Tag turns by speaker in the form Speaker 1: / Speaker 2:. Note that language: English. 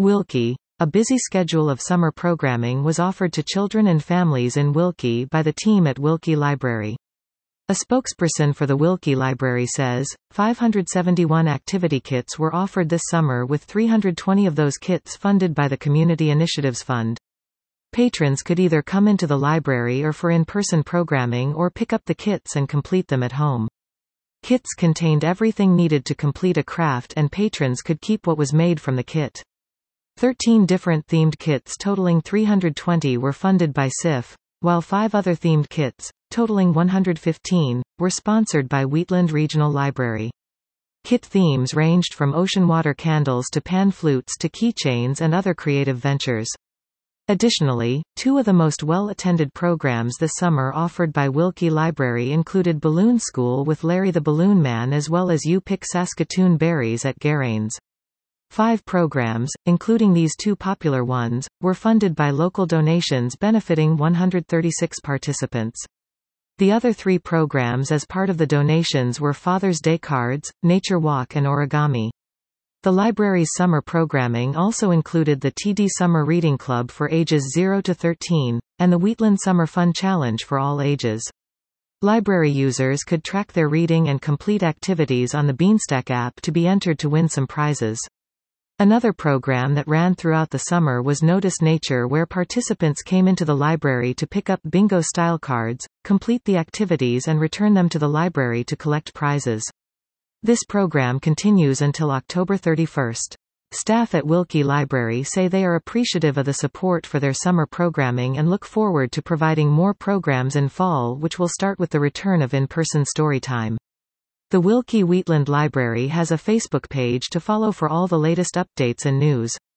Speaker 1: Wilkie. A busy schedule of summer programming was offered to children and families in Wilkie by the team at Wilkie Library. A spokesperson for the Wilkie Library says, 571 activity kits were offered this summer, with 320 of those kits funded by the Community Initiatives Fund. Patrons could either come into the library or for in-person programming or pick up the kits and complete them at home. Kits contained everything needed to complete a craft, and patrons could keep what was made from the kit. 13 different themed kits totaling 320 were funded by SIF, while 5 other themed kits, totaling 115, were sponsored by Wheatland Regional Library. Kit themes ranged from ocean water candles to pan flutes to keychains and other creative ventures. Additionally, 2 of the most well-attended programs this summer offered by Wilkie Library included Balloon School with Larry the Balloon Man, as well as You Pick Saskatoon Berries at Geraint's. 5 programs, including these 2 popular ones, were funded by local donations benefiting 136 participants. The other 3 programs as part of the donations were Father's Day cards, Nature Walk and Origami. The library's summer programming also included the TD Summer Reading Club for ages 0 to 13, and the Wheatland Summer Fun Challenge for all ages. Library users could track their reading and complete activities on the Beanstack app to be entered to win some prizes. Another program that ran throughout the summer was Notice Nature, where participants came into the library to pick up bingo-style cards, complete the activities and return them to the library to collect prizes. This program continues until October 31st. Staff at Wilkie Library say they are appreciative of the support for their summer programming and look forward to providing more programs in fall, which will start with the return of in-person story time. The Wilkie Wheatland Library has a Facebook page to follow for all the latest updates and news.